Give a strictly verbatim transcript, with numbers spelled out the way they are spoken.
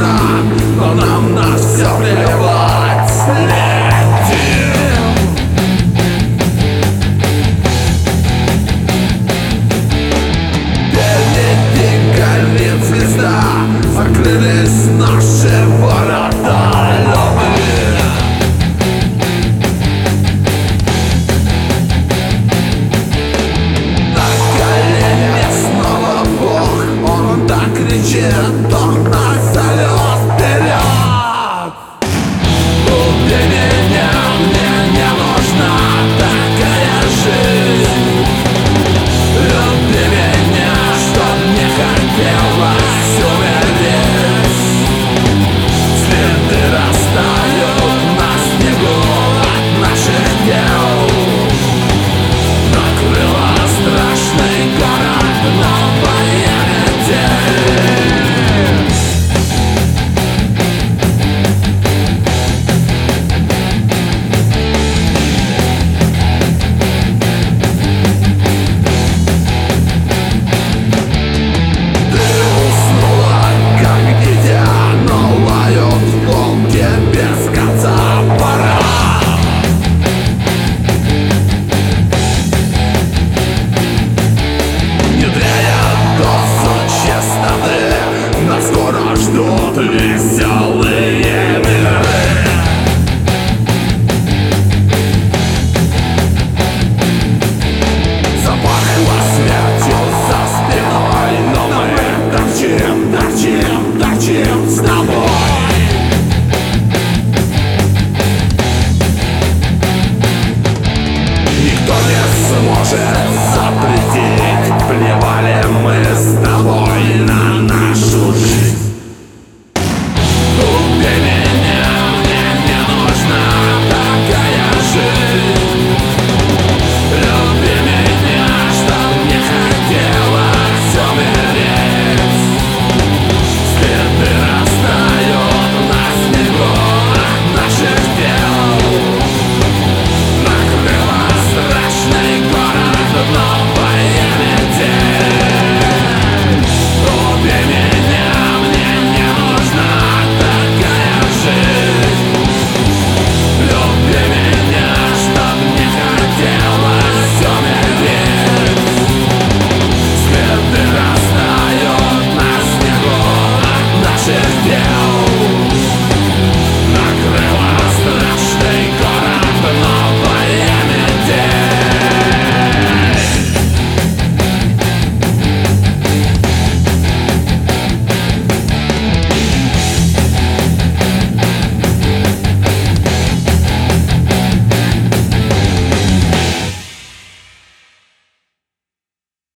стран, но нам на все плевать. Летим. Впереди горит звезда, закрылись наши ворота. Кричит, он нас зовет вперед. Убей меня, мне не нужна такая жизнь. Люби меня, чтоб не хотелось умереть. Следы растают на снегу от наших тел. Накрыла страшный город новая метель. Ждут веселые миры.